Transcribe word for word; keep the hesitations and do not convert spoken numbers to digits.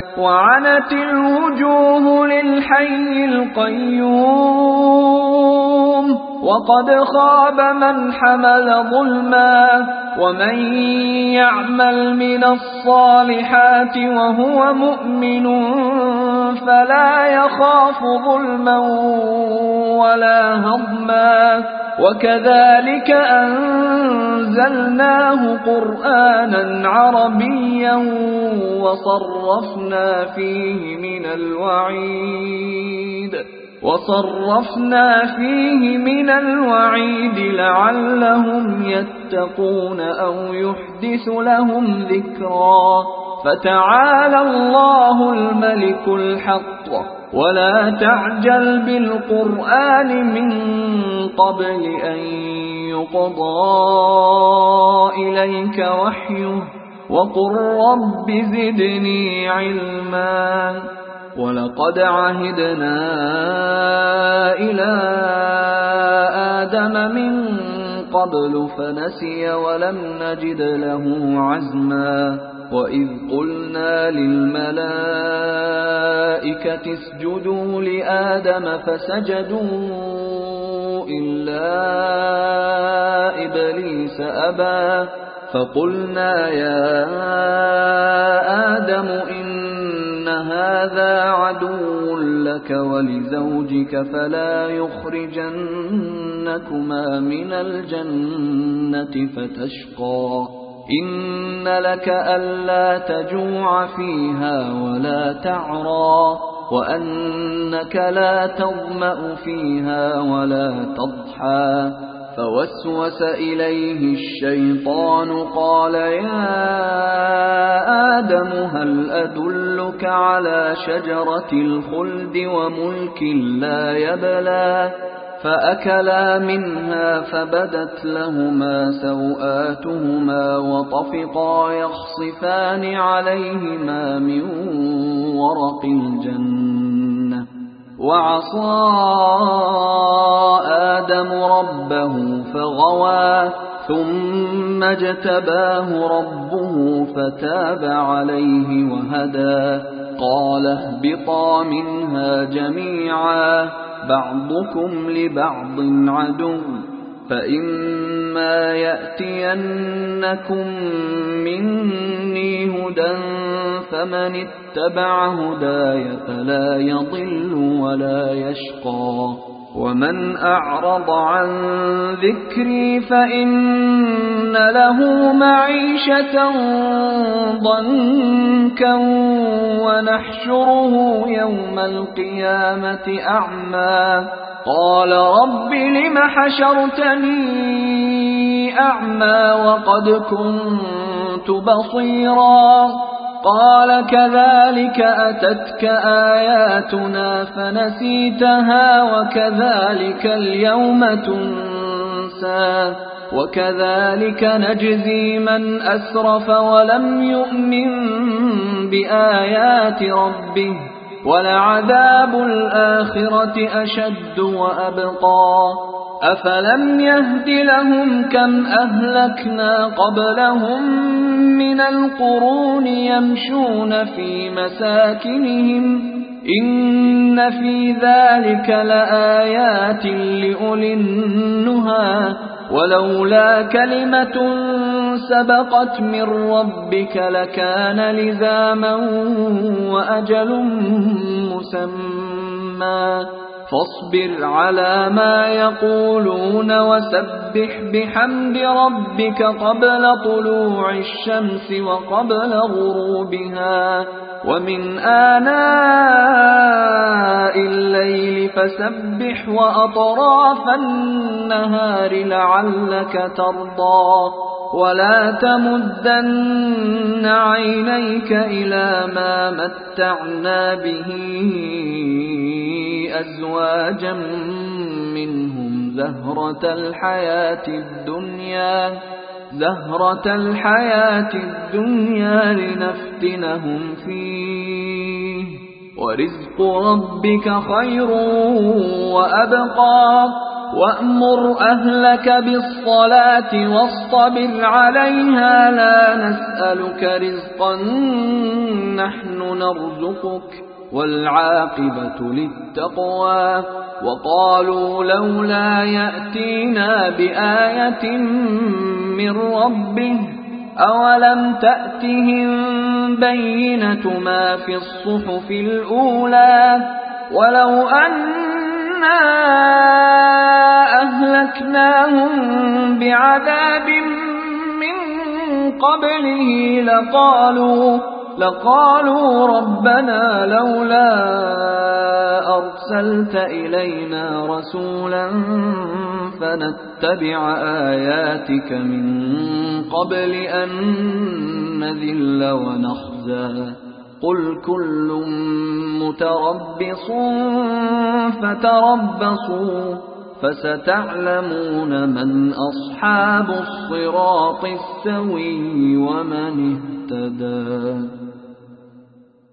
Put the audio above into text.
وعنت الوجوه للحي القيوم وقد خاب من حمل ظلما ومن يعمل من الصالحات وهو مؤمن فلا يخاف ظلما ولا هضما وكذلك أنزلناه قرآنا عربيا وصرفنا فيه من الوعيد وصرفنا فيه من الوعيد لعلهم يتقون أو يحدث لهم ذكرا فتعالى الله الملك الحق ولا تعجل بالقرآن من قبل أن يقضى إليك وحيه وقل رب زدني علما ولقد عهدنا إلى آدم من قبل فنسي ولم نجد له عزما وإذ قلنا للملائكة اسجدوا لآدم فسجدوا إلا إبليس أبى فقلنا يا آدم إن هذا عدو لك ولزوجك فلا يخرجنكما من الجنة فتشقى إن لك ألا تجوع فيها ولا تعرى وأنك لا تظمأ فيها ولا تضحى فوسوس إليه الشيطان قال يا آدم هل أدلك على شجرة الخلد وملك لا يبلى فأكلا منها فبدت لهما سوآتهما وطفقا يخصفان عليهما من ورق الجنة وعصى آدم ربه فغوى ثم اجتباه ربه فتاب عليه وهدى قال اهبطا منها جميعا بعضكم لبعض عدو فإما يأتينكم مني هدى فمن اتبع هداي فلا يضل ولا يشقى ومن أعرض عن ذكري فإن له معيشة ضنكا ونحشره يوم القيامة أعمى قال رب لم حشرتني أعمى وقد كنت بصيرا قال كذلك أتتك آياتنا فنسيتها وكذلك اليوم تنسى وكذلك نجزي من أسرف ولم يؤمن بآيات ربه ولعذاب الآخرة أشد وأبقى أفلم يهد لهم كم أهلكنا قبلهم من القرون يمشون في مساكنهم إن في ذلك لآيات لأولي النهى ولولا كلمة سبقت من ربك لكان لزاما وأجل مسمى فاصبر على ما يقولون وسبح بحمد ربك قبل طلوع الشمس وقبل غروبها ومن آناء الليل فسبح وأطراف النهار لعلك ترضى ولا تمدن عينيك إلى ما متعنا به أزواجا منهم زهرة الحياة الدنيا زهرة الحياة الدنيا لنفتنهم فيه ورزق ربك خير وأبقى وأمر أهلك بالصلاة واصطبر عليها لا نسألك رزقا نحن نرزقك والعاقبة للتقوى وقالوا لولا يأتينا بآية من ربه أولم تأتهم بينة ما في الصحف الأولى ولو أنا أهلكناهم بعذاب من قبله لقالوا لقالوا ربنا لولا أرسلت إلينا رسولا فنتبع آياتك من قبل أن نذل ونخزى قل كل متربص فتربصوا فستعلمون من أصحاب الصراط السوي ومن اهتدى.